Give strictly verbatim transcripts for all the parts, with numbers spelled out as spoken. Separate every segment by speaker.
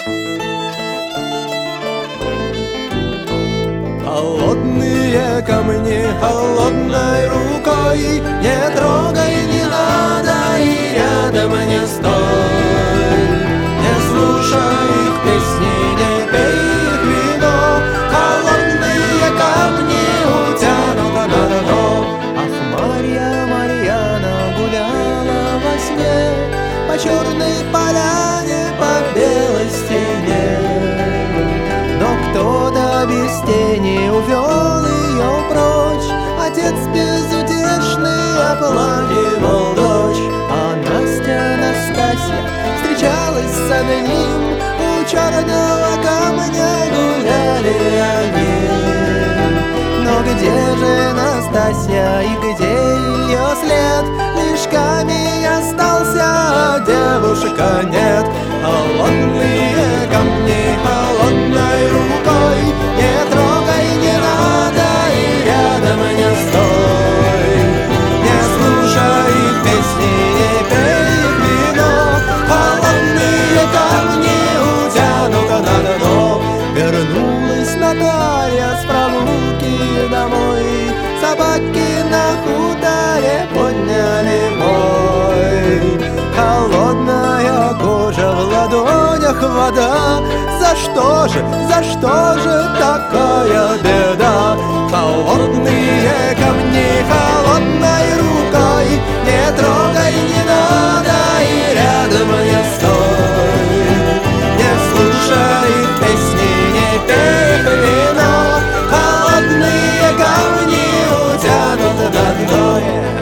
Speaker 1: Холодные камни холодной рукой, не трогай, не надо и рядом не стой. Не слушай их песни, не пей их вино, холодные камни утянут на дно. Ах, Марья, Марьяна гуляла во сне по черной поляне, по белой стене. Но кто-то без тени увел ее прочь, отец безутешный оплакивал дочь. А Настя, Настасья встречалась с одним, у черного камня гуляли они. Но где же Настасья и где ее след? Лишь камень остался, а девушка нет. Холодные камни холодной рукой, не трогай, не надо и рядом не стой. Не слушай их песни, не пей их вино, холодные камни утянут на дно. Вернулась Наталья с прогулки домой, собаки на хуторе подняли вой. Холодная кожа, в ладонях вода, за что же, за что же такая беда? Холодные камни холодной рукой, не трогай, не надо и рядом не стой. Не слушай их песни, не пей их вино, холодные камни утянут на дно.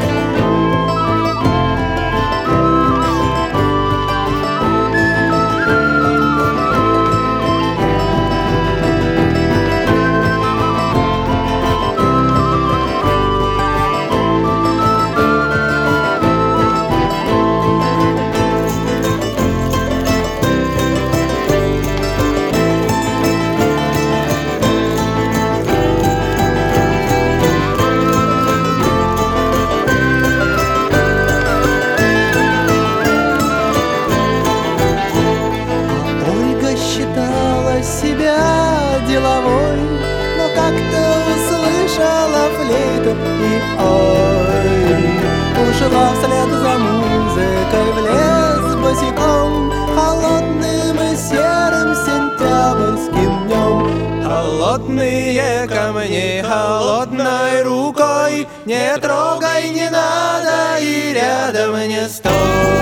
Speaker 1: Себя деловой, но как-то услышала флейту и ой, ушла вслед за музыкой в лес босиком, холодным и серым сентябрьским днем. Холодные камни холодной рукой, не трогай, не надо и рядом не стой.